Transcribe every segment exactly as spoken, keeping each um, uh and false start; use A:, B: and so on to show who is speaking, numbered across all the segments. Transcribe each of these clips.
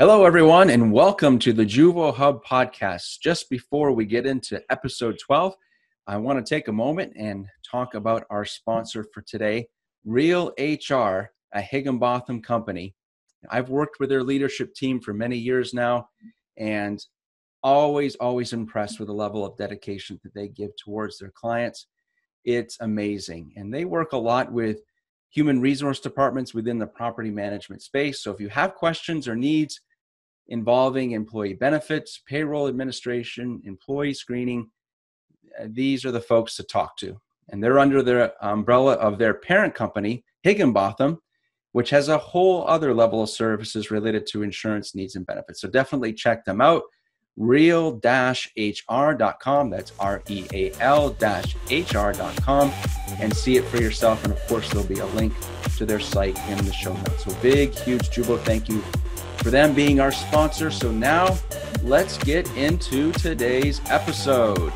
A: Hello, everyone, and welcome to the Juvo Hub podcast. Just before we get into episode twelve, I want to take a moment and talk about our sponsor for today, Real H R, a Higginbotham company. I've worked with their leadership team for many years now, and always, always impressed with the level of dedication that they give towards their clients. It's amazing. And they work a lot with human resource departments within the property management space. So if you have questions or needs involving employee benefits, payroll administration, employee screening, uh, these are the folks to talk to. And they're under the umbrella of their parent company, Higginbotham, which has a whole other level of services related to insurance needs and benefits. So definitely check them out. real dash H R dot com. That's R E A L H R dot com, and see it for yourself. And of course, there'll be a link to their site in the show notes. So big, huge Juvo thank you for them being our sponsor. So now let's get into today's episode.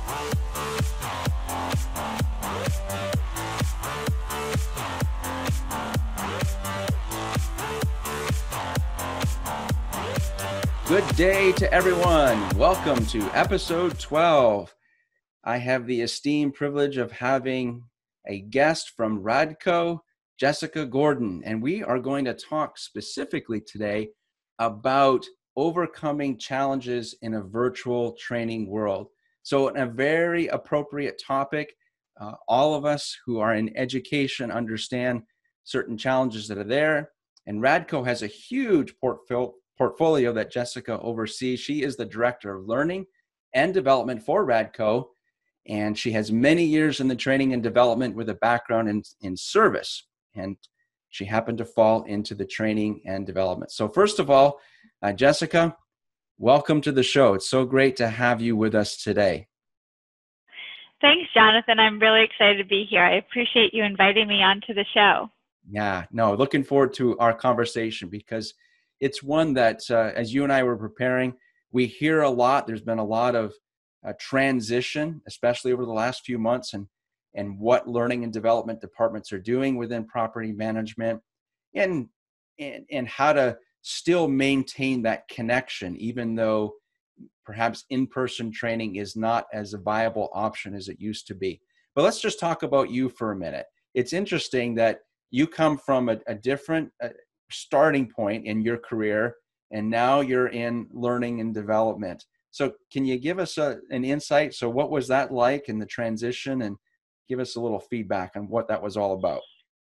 A: Good day to everyone. Welcome to episode twelve. I have the esteemed privilege of having a guest from Radco, Jessica Gordon, and we are going to talk specifically today about overcoming challenges in a virtual training world. So a very appropriate topic. Uh, all of us who are in education understand certain challenges that are there, and Radco has a huge portfolio portfolio that Jessica oversees. She is the Director of Learning and Development for Radco, and she has many years in the training and development with a background in, in service, and she happened to fall into the training and development. So first of all, uh, Jessica, welcome to the show. It's so great to have you with us today.
B: Thanks, Jonathan. I'm really excited to be here. I appreciate you inviting me onto the show.
A: Yeah, no, looking forward to our conversation because it's one that, uh, as you and I were preparing, we hear a lot. There's been a lot of uh, transition, especially over the last few months, and and what learning and development departments are doing within property management, and and and how to still maintain that connection, even though perhaps in-person training is not as a viable option as it used to be. But let's just talk about you for a minute. It's interesting that you come from a, a different uh, starting point in your career, and now you're in learning and development. So can you give us a, an insight? So what was that like in the transition, and give us a little feedback on what that was all about?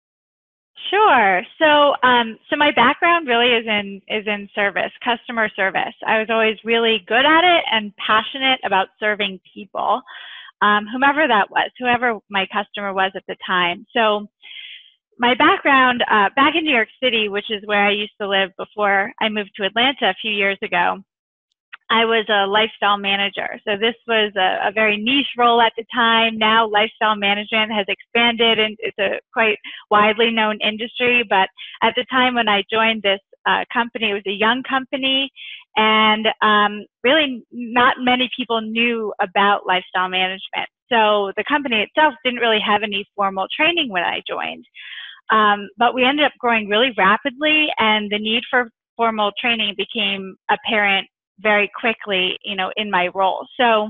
B: Sure. So, um, so my background really is in is in service, customer service. I was always really good at it and passionate about serving people, um, whomever that was, whoever my customer was at the time. So my background, uh, back in New York City, which is where I used to live before I moved to Atlanta a few years ago, I was a lifestyle manager. So this was a, a very niche role at the time. Now lifestyle management has expanded and it's a quite widely known industry. But at the time when I joined this uh, company, it was a young company, and um, really not many people knew about lifestyle management. So the company itself didn't really have any formal training when I joined. Um, but we ended up growing really rapidly, and the need for formal training became apparent very quickly, you know, in my role. So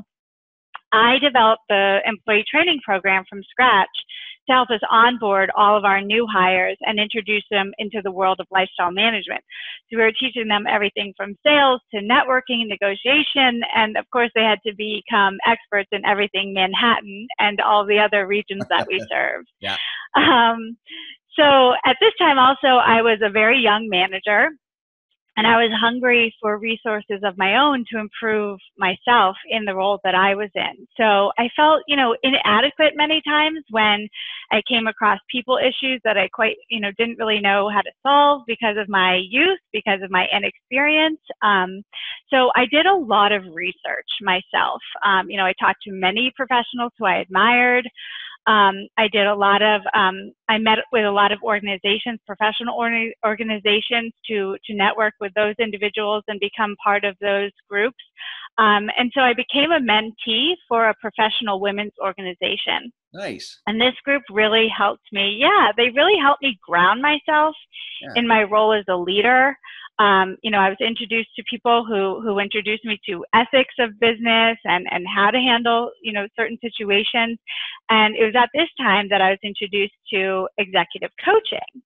B: I developed the employee training program from scratch to help us onboard all of our new hires and introduce them into the world of lifestyle management. So we were teaching them everything from sales to networking, negotiation, and of course they had to become experts in everything Manhattan and all the other regions that we served.
A: Yeah.
B: Um, So at this time also, I was a very young manager, and I was hungry for resources of my own to improve myself in the role that I was in. So I felt, you know, inadequate many times when I came across people issues that I quite, you know, didn't really know how to solve because of my youth, because of my inexperience. Um, so I did a lot of research myself. Um, you know, I talked to many professionals who I admired. Um, I did a lot of, um, I met with a lot of organizations, professional or organizations to, to network with those individuals and become part of those groups. Um, and so I became a mentee for a professional women's organization.
A: Nice.
B: And this group really helped me. Yeah, they really helped me ground myself
A: Yeah.
B: in my role as a leader. Um, you know, I was introduced to people who, who introduced me to ethics of business and, and how to handle, you know, certain situations. And it was at this time that I was introduced to executive coaching.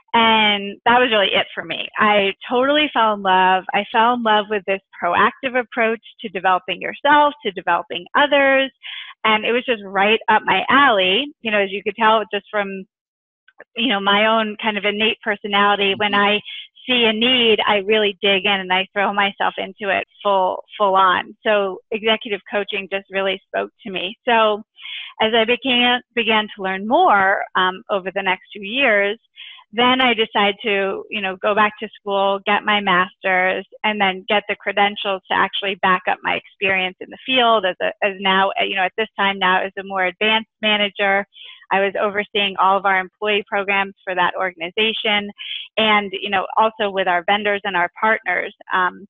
B: And that was really it for me. I totally fell in love. I fell in love with this proactive approach to developing yourself, to developing others. And it was just right up my alley. You know, as you could tell just from, you know, my own kind of innate personality, when I see a need, I really dig in and I throw myself into it full, full on. So executive coaching just really spoke to me. So as I began, began to learn more um, over the next two years, then I decided to, you know, go back to school, get my master's, and then get the credentials to actually back up my experience in the field as a, as now, you know, at this time now as a more advanced manager. I was overseeing all of our employee programs for that organization, and, you know, also with our vendors and our partners. Um,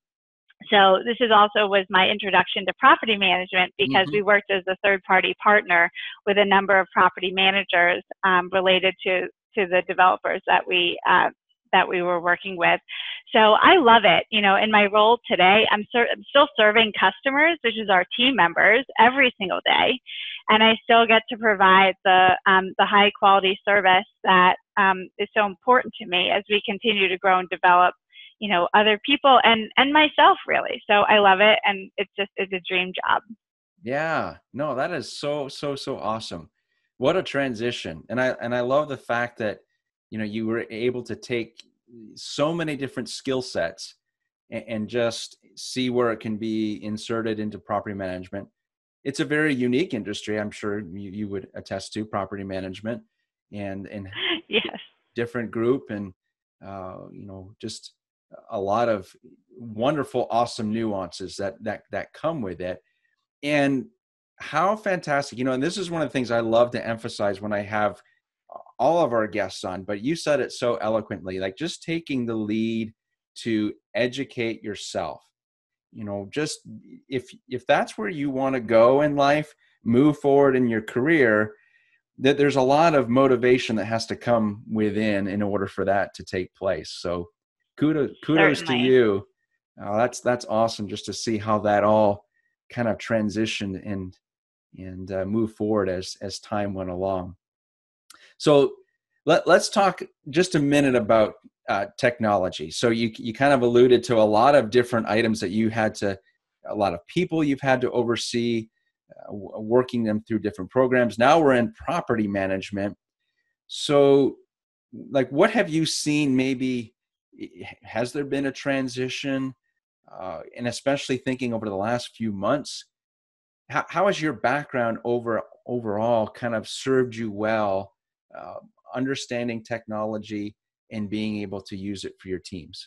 B: so this is also was my introduction to property management, because mm-hmm. we worked as a third-party partner with a number of property managers um, related to to the developers that we uh, that we were working with. So I love it. You know, in my role today, I'm, ser- I'm still serving customers, which is our team members, every single day, and I still get to provide the um, the high quality service that um, is so important to me as we continue to grow and develop, you know, other people and and myself, really. So I love it, and it's just it's a dream job.
A: Yeah, no, that is so so so awesome. What a transition. And I and I love the fact that, you know, you were able to take so many different skill sets and, and just see where it can be inserted into property management. It's a very unique industry. I'm sure you, you would attest to property management and, and
B: yes.
A: different group and, uh, you know, just a lot of wonderful, awesome nuances that, that, that come with it. And how fantastic, you know, and this is one of the things I love to emphasize when I have all of our guests on, but you said it so eloquently, like just taking the lead to educate yourself. You know, just if, if that's where you want to go in life, move forward in your career, that there's a lot of motivation that has to come within in order for that to take place. So kudos, kudos to you. Uh, that's, that's awesome just to see how that all kind of transitioned and, and uh, move forward as, as time went along. So let, let's talk just a minute about uh, technology. So you, you kind of alluded to a lot of different items that you had to, a lot of people you've had to oversee, uh, working them through different programs. Now we're in property management. So like, what have you seen? Maybe, has there been a transition? Uh, and especially thinking over the last few months, how, how has your background over overall kind of served you well, uh, understanding technology and being able to use it for your teams?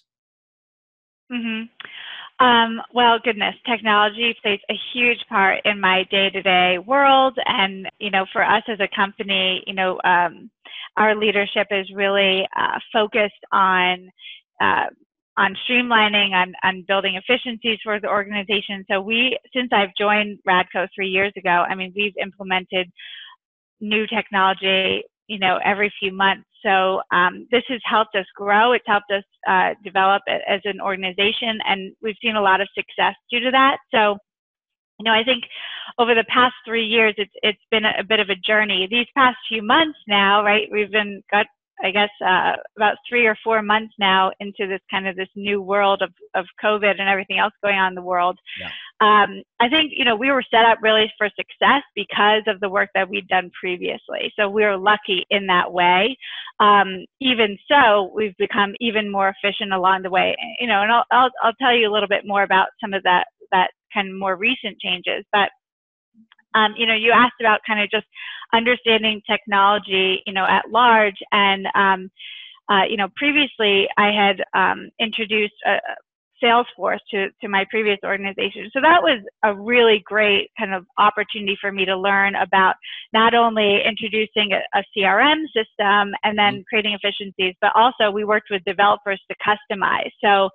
B: Mm-hmm. Um, well, goodness, technology plays a huge part in my day-to-day world. And, you know, for us as a company, you know, um, our leadership is really uh, focused on uh, on streamlining, on, on building efficiencies for the organization. So we, since I've joined Radco three years ago, I mean, we've implemented new technology, you know, every few months. So um, this has helped us grow. It's helped us uh, develop as an organization, and we've seen a lot of success due to that. So, you know, I think over the past three years, it's it's been a, a bit of a journey. These past few months now, right, we've been got, I guess, uh, about three or four months now into this kind of this new world of, of COVID and everything else going on in the world. Yeah. Um, I think, you know, we were set up really for success because of the work that we'd done previously. So we were lucky in that way. Um, even so, we've become even more efficient along the way. You know, and I'll, I'll, I'll tell you a little bit more about some of that, that kind of more recent changes. But Um, you know, you asked about kind of just understanding technology, you know, at large. And, um, uh, you know, previously I had um, introduced a, Salesforce to, to my previous organization. So that was a really great kind of opportunity for me to learn about not only introducing a, a C R M system and then creating efficiencies, but also we worked with developers to customize. So,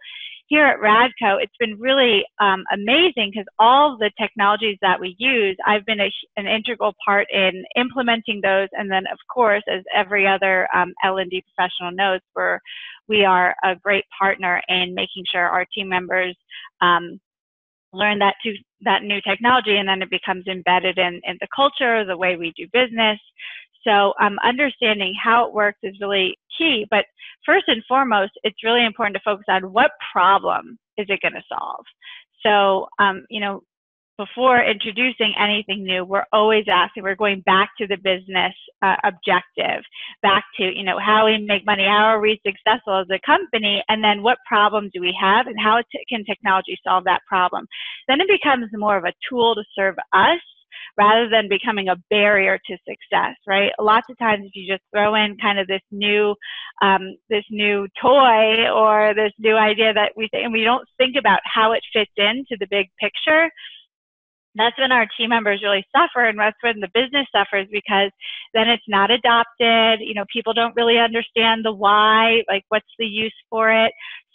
B: here at Radco, it's been really um, amazing because all the technologies that we use, I've been a, an integral part in implementing those. And then, of course, as every other um, L and D professional knows, we're, we are a great partner in making sure our team members um, learn that to that new technology, and then it becomes embedded in, in the culture, the way we do business. So um, understanding how it works is really key. But first and foremost, it's really important to focus on what problem is it going to solve. So, um, you know, before introducing anything new, we're always asking, we're going back to the business uh, objective, back to, you know, how we make money, how are we successful as a company, and then what problem do we have, and how can technology solve that problem? Then it becomes more of a tool to serve us rather than becoming a barrier to success, right? Lots of times if you just throw in kind of this new, um, this new toy or this new idea that we think, and we don't think about how it fits into the big picture, that's when our team members really suffer, and that's when the business suffers, because then it's not adopted. You know, people don't really understand the why, like what's the use for it.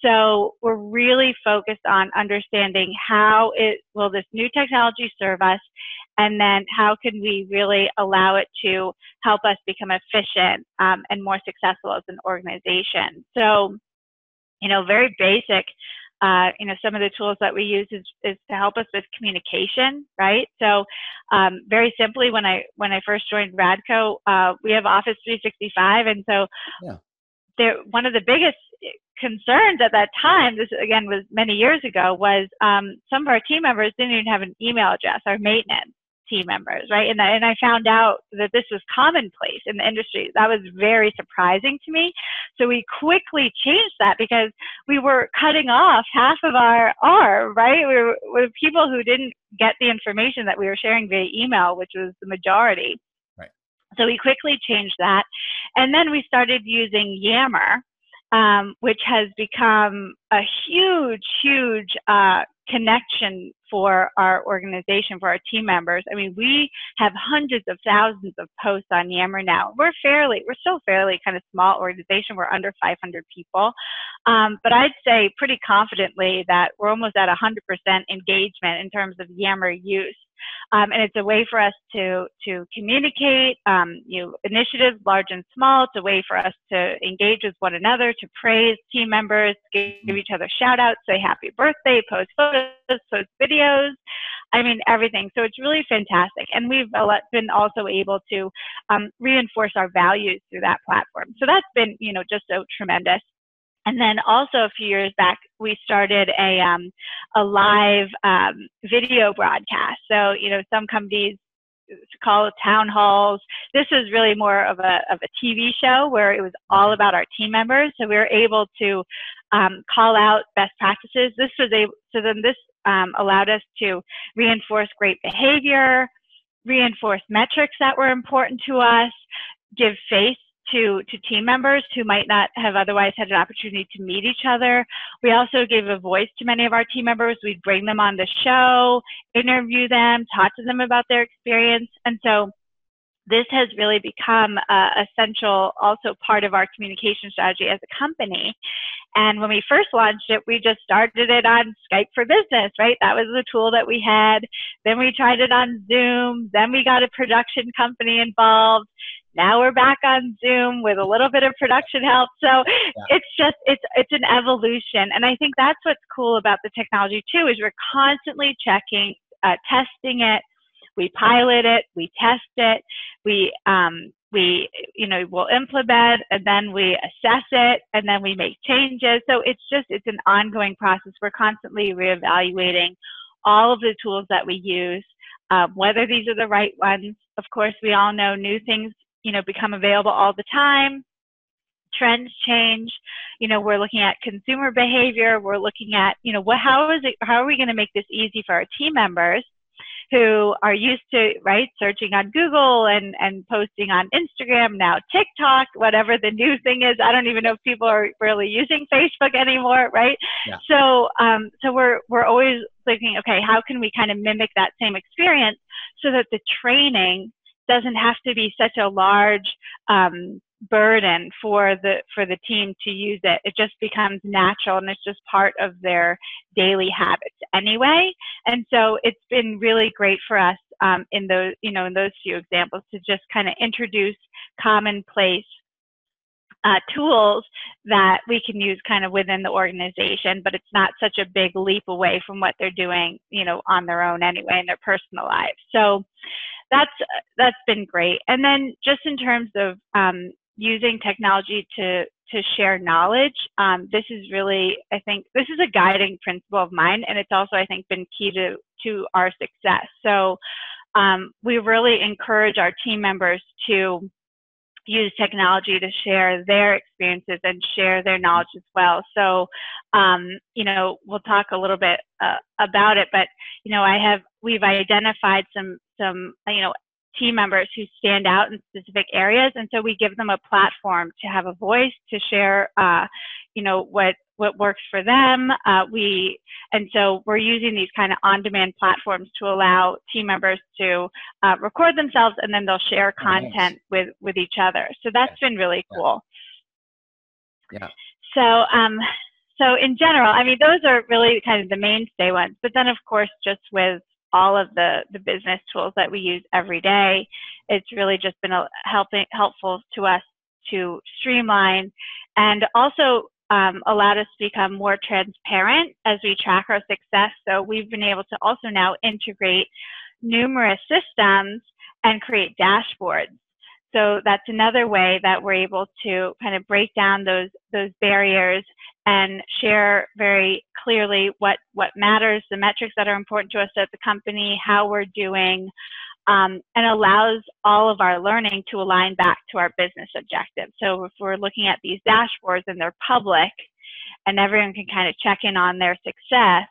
B: So we're really focused on understanding how it will this new technology serve us, and then how can we really allow it to help us become efficient um, and more successful as an organization. So, you know, very basic. Uh, you know, some of the tools that we use is, is to help us with communication, right? So um, very simply, when I when I first joined Radco, uh, we have Office three sixty-five, and so
A: yeah.
B: there, one of the biggest concerns at that time, this again was many years ago, was um, some of our team members didn't even have an email address, our maintenance team members, right? And, and I found out that this was commonplace in the industry. That was very surprising to me. So we quickly changed that, because we were cutting off half of our arm, right? We were with people who didn't get the information that we were sharing via email, which was the majority.
A: Right.
B: So we quickly changed that. And then we started using Yammer, um, which has become a huge, huge uh, connection for our organization, for our team members. I mean, we have hundreds of thousands of posts on Yammer now. We're fairly, we're still fairly kind of small organization. We're under five hundred people. Um, but I'd say pretty confidently that we're almost at one hundred percent engagement in terms of Yammer use. Um, and it's a way for us to, to communicate, um, you know, initiatives large and small. It's a way for us to engage with one another, to praise team members, give, give each other shout outs, say happy birthday, post photos, post videos. I mean, everything. So it's really fantastic. And we've been also able to um, reinforce our values through that platform. So that's been, you know, just so tremendous. And then also a few years back, we started a um, a live um, video broadcast. So, you know, some companies call it town halls. This was really more of a of a T V show where it was all about our team members. So we were able to um, call out best practices. This was a so then this um, allowed us to reinforce great behavior, reinforce metrics that were important to us, give face to, to team members who might not have otherwise had an opportunity to meet each other. We also gave a voice to many of our team members. We'd bring them on the show, interview them, talk to them about their experience. And so this has really become a essential also part of our communication strategy as a company. And when we first launched it, we just started it on Skype for Business, right? That was the tool that we had. Then we tried it on Zoom. Then we got a production company involved. Now we're back on Zoom with a little bit of production help. So yeah. it's just, it's, it's an evolution. And I think that's what's cool about the technology too, is we're constantly checking, uh, testing it. We pilot it, we test it, we, um, we, you know, we'll implement, and then we assess it, and then we make changes. So it's just, it's an ongoing process. We're constantly reevaluating all of the tools that we use, um, whether these are the right ones. Of course, we all know new things, you know, become available all the time. Trends change. You know, we're looking at consumer behavior. We're looking at, you know, what, how is it, how are we going to make this easy for our team members who are used to, right, searching on Google and, and posting on Instagram, now TikTok, whatever the new thing is. I don't even know if people are really using Facebook anymore, right?
A: Yeah.
B: So, um, so we're, we're always thinking, okay, how can we kind of mimic that same experience so that the training doesn't have to be such a large, um, burden for the for the team to use it. It just becomes natural, and it's just part of their daily habits anyway. And so it's been really great for us um, in those you know in those few examples to just kind of introduce commonplace uh, tools that we can use kind of within the organization, but it's not such a big leap away from what they're doing, you know, on their own anyway in their personal lives. So that's that's been great. And then just in terms of um, using technology to to share knowledge, um, this is really, I think, this is a guiding principle of mine, and it's also, I think, been key to to our success. So um, we really encourage our team members to use technology to share their experiences and share their knowledge as well. So, um, you know, we'll talk a little bit uh, about it, but, you know, I have, we've identified some, some, you know, team members who stand out in specific areas. And so we give them a platform to have a voice, to share, uh, you know, what, what works for them. Uh, we, and so we're using these kind of on-demand platforms to allow team members to uh, record themselves, and then they'll share content oh, nice. with, with each other. So that's yeah. been really cool.
A: Yeah.
B: So, um, so in general, I mean, those are really kind of the mainstay ones, but then of course, just with all of the, the business tools that we use every day, it's really just been a helping, helpful to us to streamline and also um, allowed us to become more transparent as we track our success. So we've been able to also now integrate numerous systems and create dashboards. So that's another way that we're able to kind of break down those those barriers and share very clearly what, what matters, the metrics that are important to us at the company, how we're doing, um, and allows all of our learning to align back to our business objectives. So if we're looking at these dashboards and they're public and everyone can kind of check in on their success,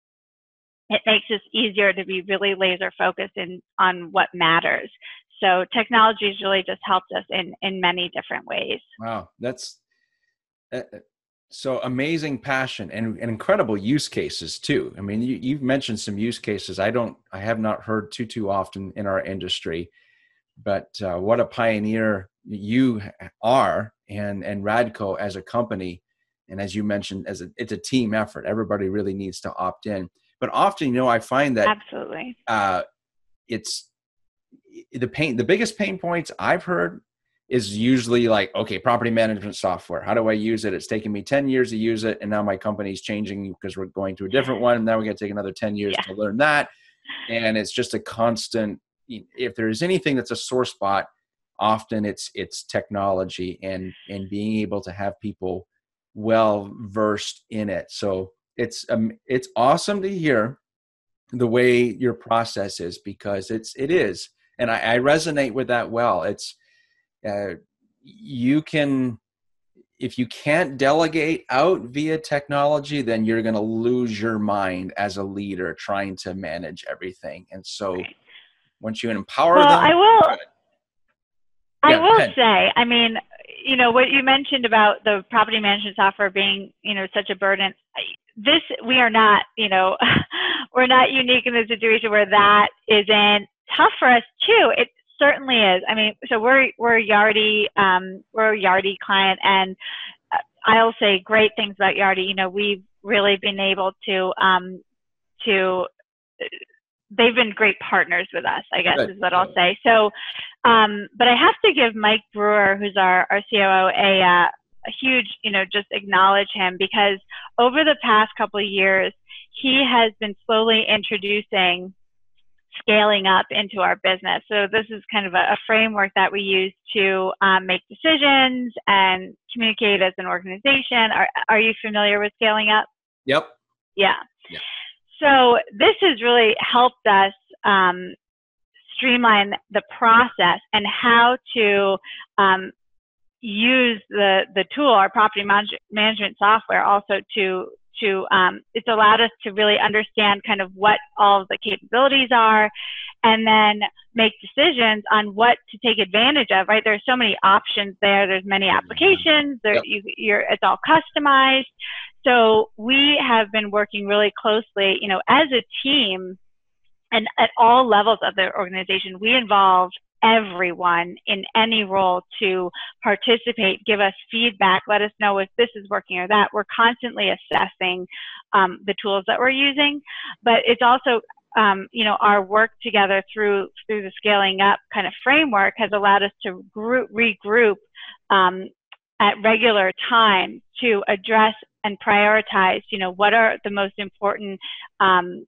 B: it makes it easier to be really laser focused in, on what matters. So technology has really just helped us in, in many different ways.
A: Wow, that's uh, so amazing passion and, and incredible use cases too. I mean, you, you've mentioned some use cases I don't, I have not heard too, too often in our industry, but uh, what a pioneer you are, and, and Radco as a company. And as you mentioned, as a, it's a team effort. Everybody really needs to opt in. But often, you know, I find that
B: absolutely
A: uh, it's the pain, the biggest pain points I've heard is usually like, okay, property management software. How do I use it? It's taken me ten years to use it. And now my company's changing because we're going to a different one. And now we got to take another ten years yeah. to learn that. And it's just a constant, if there's anything that's a sore spot, often it's, it's technology and, and being able to have people well versed in it. So it's, um, it's awesome to hear the way your process is, because it's, it is. And I, I resonate with that well. It's, uh, you can, if you can't delegate out via technology, then you're going to lose your mind as a leader trying to manage everything. And so right. once you empower
B: well,
A: them.
B: I will, I
A: yeah,
B: will say, I mean, you know, what you mentioned about the property management software being, you know, such a burden, this, we are not, you know, we're not unique in the situation where that isn't tough for us too. It certainly is. I mean, so we're, we're Yardi, um, we're a Yardi client, and I'll say great things about Yardi. You know, we've really been able to, um, to, they've been great partners with us, I guess, Good. is what I'll say. So, um, but I have to give Mike Brewer, who's our, our C O O, a, uh, a huge, you know, just acknowledge him, because over the past couple of years, he has been slowly introducing scaling up into our business. So this is kind of a, a framework that we use to um, make decisions and communicate as an organization. Are, are you familiar with scaling up?
A: Yep.
B: Yeah.
A: yeah.
B: So this has really helped us um, streamline the process and how to um, use the, the tool, our property manage management software, also to to um, it's allowed us to really understand kind of what all of the capabilities are, and then make decisions on what to take advantage of, right? There's so many options there. There's many applications. There,
A: yep.
B: you, you're, it's all customized. So we have been working really closely, you know, as a team, and at all levels of the organization. We involve everyone in any role to participate, give us feedback, let us know if this is working or that. We're constantly assessing um, the tools that we're using, but it's also Um, you know, our work together through through the scaling up kind of framework has allowed us to group, regroup um, at regular times to address and prioritize, you know, what are the most important um,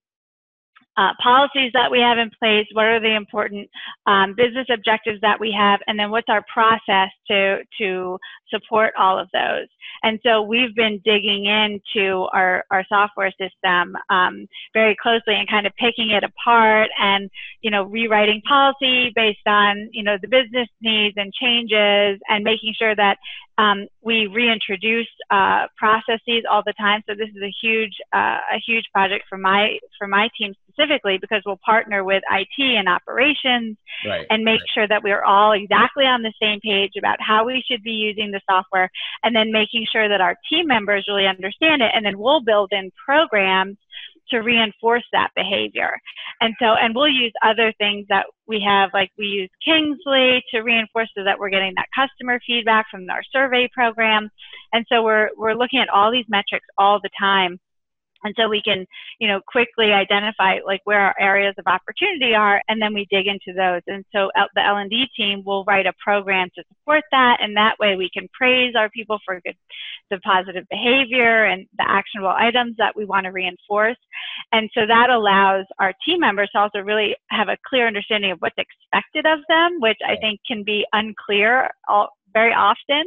B: uh, policies that we have in place, what are the important um, business objectives that we have, and then what's our process to, to support all of those. And so we've been digging into our, our software system um, very closely and kind of picking it apart and, you know, rewriting policy based on, you know, the business needs and changes, and making sure that um, we reintroduce uh, processes all the time. So this is a huge, uh, a huge project for my, for my team specifically, because we'll partner with I T and operations
A: right,
B: and make
A: right.
B: sure that we're all exactly on the same page about how we should be using the software, and then making sure that our team members really understand it. And then we'll build in programs to reinforce that behavior. And so, and we'll use other things that we have, like we use Kingsley to reinforce so that we're getting that customer feedback from our survey program. And so we're, we're looking at all these metrics all the time. And so we can, you know, quickly identify like where our areas of opportunity are, and then we dig into those. And so the L and D team will write a program to support that, and that way we can praise our people for good, the positive behavior and the actionable items that we want to reinforce. And so that allows our team members to also really have a clear understanding of what's expected of them, which I think can be unclear all, very often,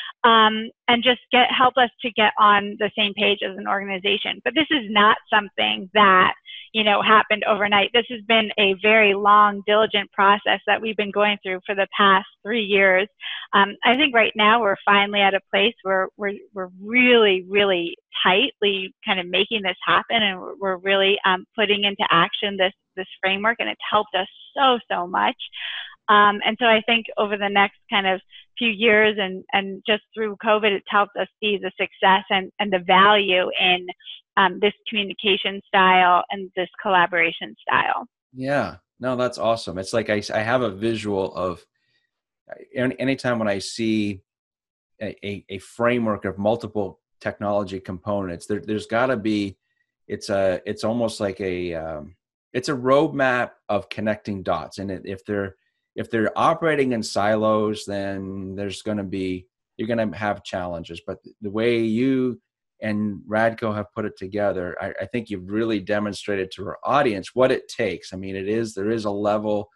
B: um, and just get help us to get on the same page as an organization. But this is not something that, you know, happened overnight. This has been a very long, diligent process that we've been going through for the past three years. Um, I think right now we're finally at a place where we're, we're really, really tightly kind of making this happen, and we're, we're really um, putting into action this, this framework, and it's helped us so, so much. Um, and so I think over the next kind of few years and, and just through COVID, it's helped us see the success and, and the value in um, this communication style and this collaboration style.
A: Yeah, no, that's awesome. It's like I, I have a visual of any, anytime when I see a, a, a framework of multiple technology components, there, there's got to be, it's a, it's almost like a, um, it's a roadmap of connecting dots. And if they're, if they're operating in silos, then there's going to be, you're going to have challenges. But the way you and Radco have put it together, I, I think you've really demonstrated to our audience what it takes. I mean, it is, there is a level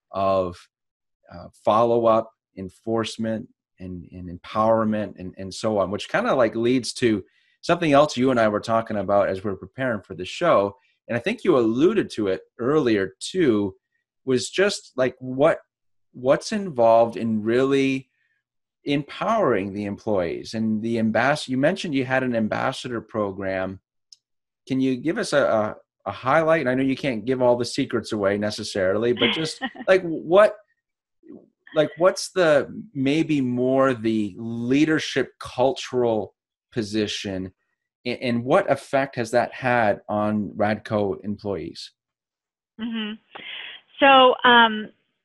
A: of uh, follow-up, enforcement, and, and empowerment, and, and so on, which kind of like leads to something else you and I were talking about as we we're preparing for the show. And I think you alluded to it earlier too, was just like what, what's involved in really empowering the employees and the ambassador. You mentioned you had an ambassador program. Can you give us a, a, a highlight? And I know you can't give all the secrets away necessarily, but just like what, like what's the, maybe more the leadership cultural position, and, and what effect has that had on Radco employees?
B: Mm-hmm. So, um,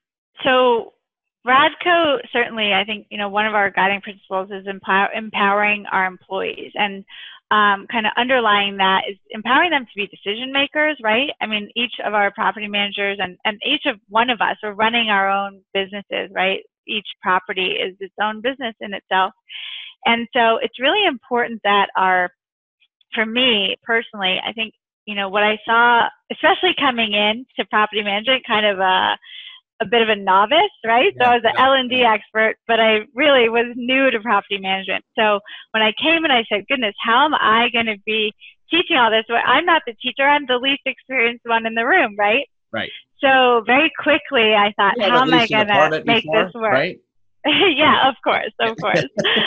B: So Radco, certainly, I think, you know, one of our guiding principles is empower, empowering our employees, and um, kind of underlying that is empowering them to be decision makers, right? I mean, each of our property managers and, and each of one of us are running our own businesses, right? Each property is its own business in itself. And so it's really important that our, for me personally, I think, you know, what I saw, especially coming in to property management, kind of a, a bit of a novice, right? Yeah, so I was an yeah, L and D yeah. expert, but I really was new to property management. So when I came and I said, goodness, how am I going to be teaching all this? Well, I'm not the teacher. I'm the least experienced one in the room, right?
A: Right.
B: So very quickly I thought, how am I going to make before, this work?
A: Right?
B: Yeah, of course, of course.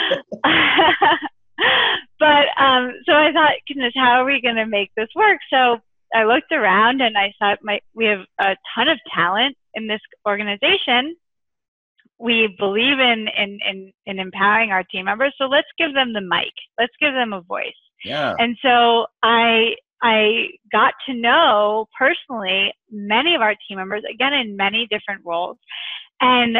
B: But um, so I thought, goodness, how are we going to make this work? So I looked around and I thought, my, we have a ton of talent in this organization. We believe in, in, in, in empowering our team members. So let's give them the mic. Let's give them a voice.
A: Yeah.
B: And so I, I got to know personally many of our team members, again, in many different roles. And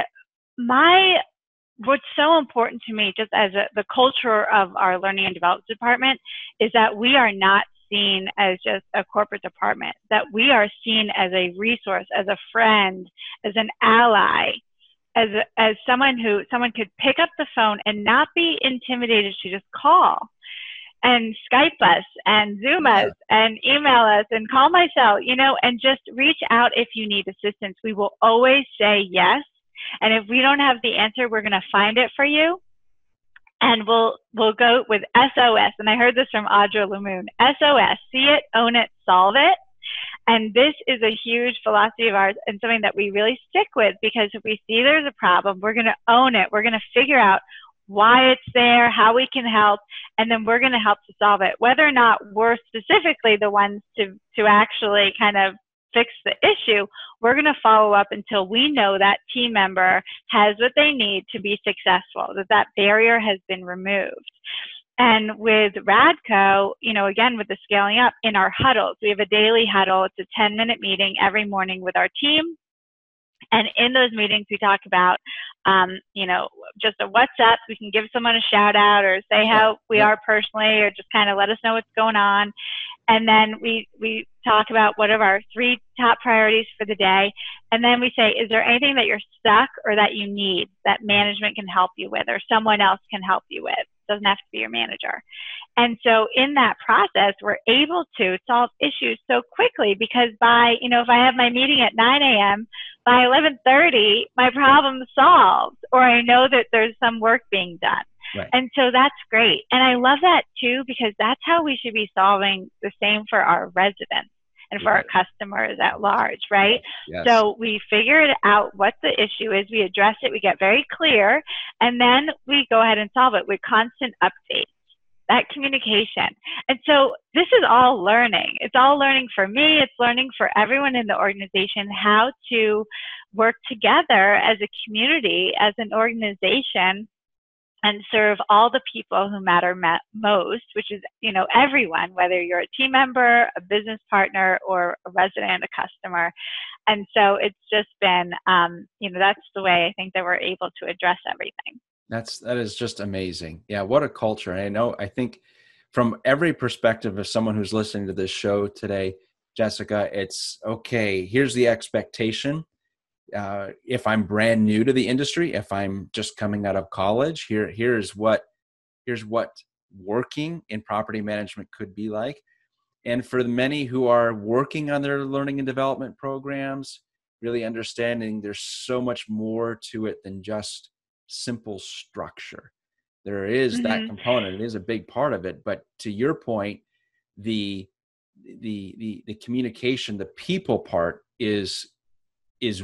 B: my, what's so important to me, just as a, the culture of our learning and development department, is that we are not seen as just a corporate department, that we are seen as a resource, as a friend, as an ally, as a, as someone who someone could pick up the phone and not be intimidated to just call and Skype us and Zoom
A: Yeah.
B: us and email us and call my cell, you know, and just reach out if you need assistance. We will always say yes. And if we don't have the answer, we're going to find it for you. And we'll we'll go with S O S. And I heard this from Audra Lamoon. S O S, see it, own it, solve it. And this is a huge philosophy of ours and something that we really stick with, because if we see there's a problem, we're going to own it. We're going to figure out why it's there, how we can help, and then we're going to help to solve it. Whether or not we're specifically the ones to, to actually kind of fix the issue, we're going to follow up until we know that team member has what they need to be successful, that that barrier has been removed. And with Radco, you know, again, with the scaling up in our huddles, we have a daily huddle. It's a ten minute meeting every morning with our team. And in those meetings, we talk about, um, you know, just a WhatsApp. We can give someone a shout out or say how we
A: Yeah.
B: are personally, or just kind of let us know what's going on. And then we, we talk about what are our three top priorities for the day. And then we say, is there anything that you're stuck or that you need that management can help you with, or someone else can help you with? It doesn't have to be your manager. And so in that process, we're able to solve issues so quickly, because by, you know, if I have my meeting at nine A M, by eleven thirty, my problem's solved, or I know that there's some work being done.
A: Right.
B: And so that's great. And I love that too, because that's how we should be solving the same for our residents and for
A: Right.
B: our customers at large, right?
A: Yes.
B: So we figure it out what the issue is, we address it, we get very clear, and then we go ahead and solve it with constant updates. That communication. And so this is all learning. It's all learning for me. It's learning for everyone in the organization how to work together as a community, as an organization, and serve all the people who matter most, which is, you know, everyone, whether you're a team member, a business partner, or a resident, a customer. And so it's just been, um, you know, that's the way I think that we're able to address everything.
A: That's, that is just amazing. Yeah. What a culture. And I know, I think from every perspective of someone who's listening to this show today, Jessica, it's okay. Here's the expectation. Uh, if I'm brand new to the industry, if I'm just coming out of college, here, here's what, here's what working in property management could be like. And for the many who are working on their learning and development programs, really understanding there's so much more to it than just simple structure. There is mm-hmm. that component. It is a big part of it. But to your point, the the the the communication, the people part is is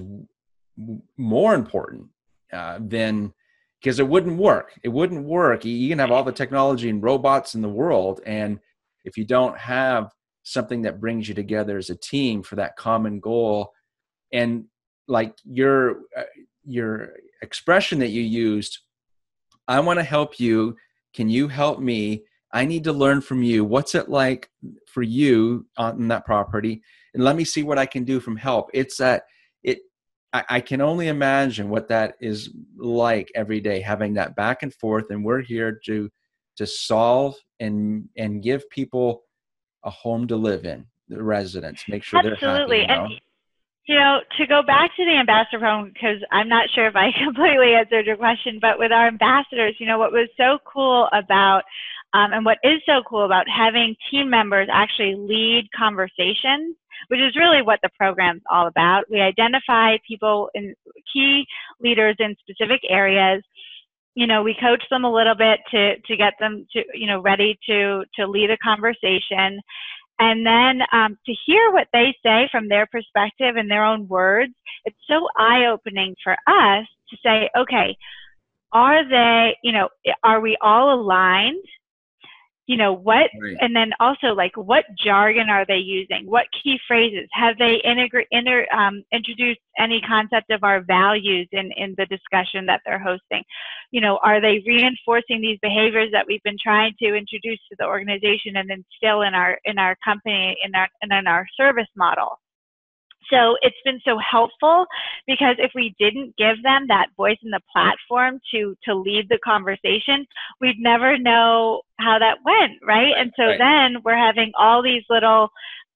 A: more important uh, than, because it wouldn't work. It wouldn't work. You can have all the technology and robots in the world, and if you don't have something that brings you together as a team for that common goal, and like your uh, your expression that you used, I want to help you. Can you help me? I need to learn from you. What's it like for you on that property? And let me see what I can do from help. It's that it, I, I can only imagine what that is like every day, having that back and forth. And we're here to, to solve and, and give people a home to live in, the residents, make sure
B: Absolutely.
A: they're happy. You know?
B: And you know, to go back to the ambassador program, because I'm not sure if I completely answered your question, but with our ambassadors, you know, what was so cool about, um, and what is so cool about having team members actually lead conversations, which is really what the program's all about. We identify people in key leaders in specific areas. You know, we coach them a little bit to, to get them to, you know, ready to, to lead a conversation. And then um, to hear what they say from their perspective in their own words, it's so eye-opening for us to say, okay, are they, you know, are we all aligned? You know, what,
A: right.
B: And then also like what jargon are they using? What key phrases? Have they integra- inter, um, introduced any concept of our values in, in the discussion that they're hosting? You know, are they reinforcing these behaviors that we've been trying to introduce to the organization and instill in our, in our company, in our, and in our service model? So it's been so helpful because if we didn't give them that voice and the platform to to lead the conversation, we'd never know how that went, right? And so
A: Right.
B: then we're having all these little,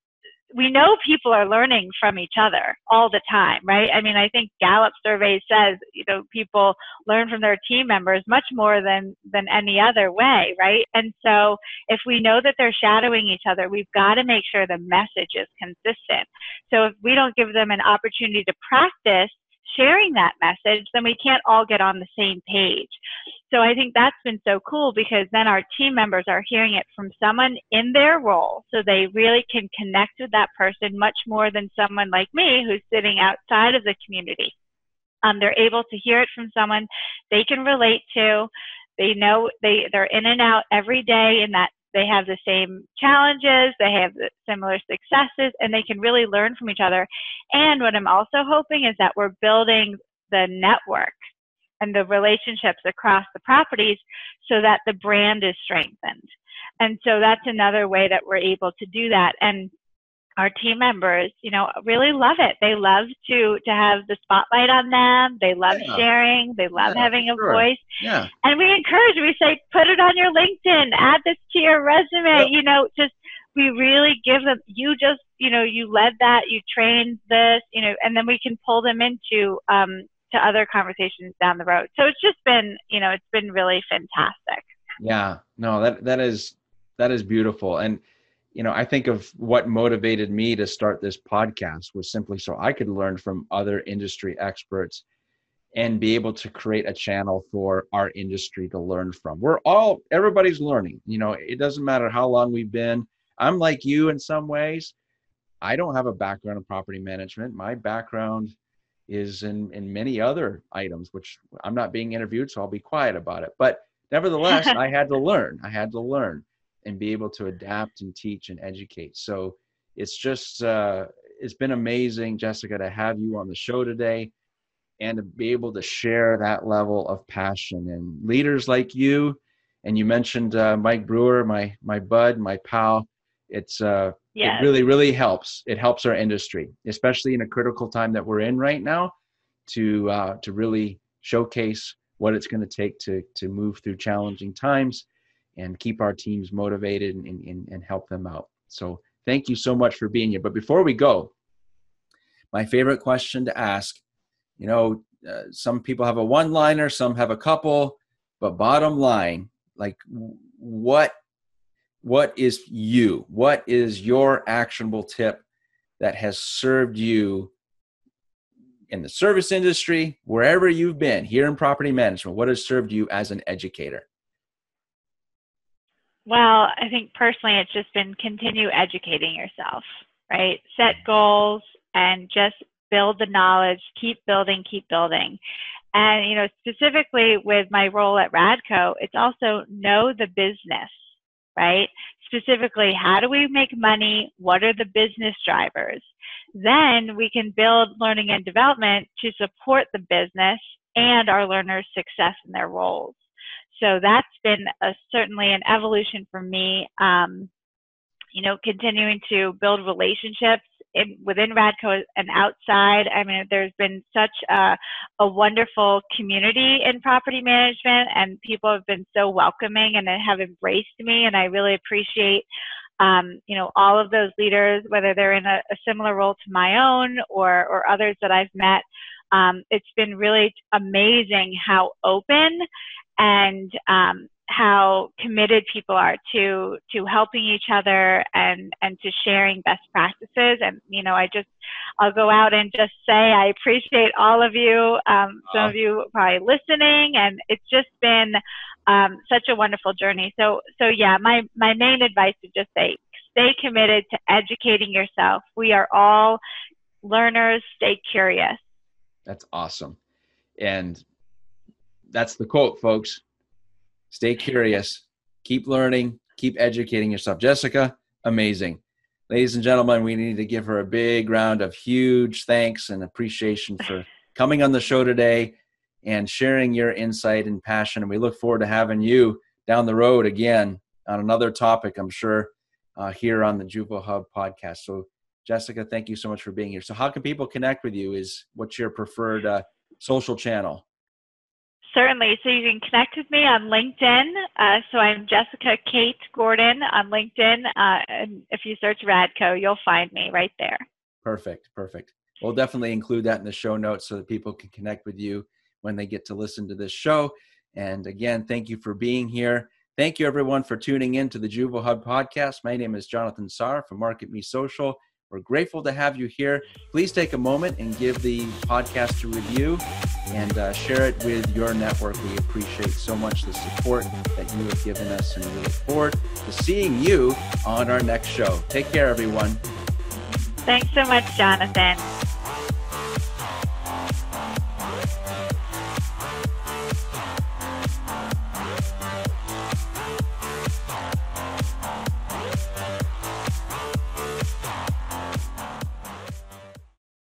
B: we know people are learning from each other all the time, right? I mean, I think Gallup survey says, you know, people learn from their team members much more than than any other way, right? And so if we know that they're shadowing each other, we've got to make sure the message is consistent. So if we don't give them an opportunity to practice sharing that message, then we can't all get on the same page. So I think that's been so cool because then our team members are hearing it from someone in their role. So they really can connect with that person much more than someone like me who's sitting outside of the community. Um, they're able to hear it from someone they can relate to. They know they, they're in and out every day, and that they have the same challenges, they have the similar successes, and they can really learn from each other. And what I'm also hoping is that we're building the network and the relationships across the properties so that the brand is strengthened. And so that's another way that we're able to do that. And our team members, you know, really love it. They love to to have the spotlight on them. They love
A: Yeah.
B: sharing. They love
A: Yeah,
B: having a
A: sure.
B: voice.
A: Yeah.
B: And we encourage, we say, put it on your LinkedIn, add this to your resume,
A: Yep.
B: you know, just, we really give them, you just, you know, you led that, you trained this, you know, and then we can pull them into, um, to other conversations down the road. So it's just been, you know, it's been really fantastic.
A: Yeah, no, that, that is, that is beautiful. And, you know, I think of what motivated me to start this podcast was simply so I could learn from other industry experts and be able to create a channel for our industry to learn from. We're all, everybody's learning, you know, it doesn't matter how long we've been. I'm like you in some ways. I don't have a background in property management. My background is in, in many other items, which I'm not being interviewed, so I'll be quiet about it. But nevertheless, I had to learn. I had to learn and be able to adapt and teach and educate. So it's just, uh, it's been amazing, Jessica, to have you on the show today and to be able to share that level of passion and leaders like you. And you mentioned uh, Mike Brewer, my, my bud, my pal. It's, uh,
B: Yes.
A: it really, really helps. It helps our industry, especially in a critical time that we're in right now, to, uh, to really showcase what it's going to take to, to move through challenging times and keep our teams motivated and, and, and help them out. So thank you so much for being here. But before we go, my favorite question to ask, you know, uh, some people have a one-liner, some have a couple, but bottom line, like what, what is you? What is your actionable tip that has served you in the service industry, wherever you've been, here in property management? What has served you as an educator?
B: Well, I think personally, it's just been continue educating yourself, right? Set goals and just build the knowledge, keep building, keep building. And, you know, specifically with my role at Radco, it's also know the business, right? Specifically, how do we make money? What are the business drivers? Then we can build learning and development to support the business and our learners' success in their roles. So that's been a, certainly an evolution for me, um, you know, continuing to build relationships in, within Radco and outside. I mean, there's been such a, a wonderful community in property management, and people have been so welcoming and have embraced me, and I really appreciate Um, you know, all of those leaders, whether they're in a, a similar role to my own or, or others that I've met. Um, it's been really amazing how open and um, how committed people are to to helping each other and and to sharing best practices. And you know, I just I'll go out and just say I appreciate all of you. Um, some of you are probably listening, and it's just been um, such a wonderful journey. So so yeah, my my main advice is just say stay committed to educating yourself. We are all learners. Stay curious.
A: That's awesome. And that's the quote, folks. Stay curious, keep learning, keep educating yourself. Jessica, amazing. Ladies and gentlemen, we need to give her a big round of huge thanks and appreciation for coming on the show today and sharing your insight and passion. And we look forward to having you down the road again on another topic, I'm sure, uh, here on the Juvo Hub podcast. So Jessica, thank you so much for being here. So how can people connect with you? Is what's your preferred uh, social channel?
B: Certainly. So you can connect with me on LinkedIn. Uh, so I'm Jessica Kate Gordon on LinkedIn. Uh, and if you search Radco, you'll find me right there.
A: Perfect. Perfect. We'll definitely include that in the show notes so that people can connect with you when they get to listen to this show. And again, thank you for being here. Thank you, everyone, for tuning in to the Juvo Hub podcast. My name is Jonathan Saar from Market Me Social. We're grateful to have you here. Please take a moment and give the podcast a review and uh, share it with your network. We appreciate so much the support that you have given us, and we look forward to seeing you on our next show. Take care, everyone.
B: Thanks so much, Jonathan.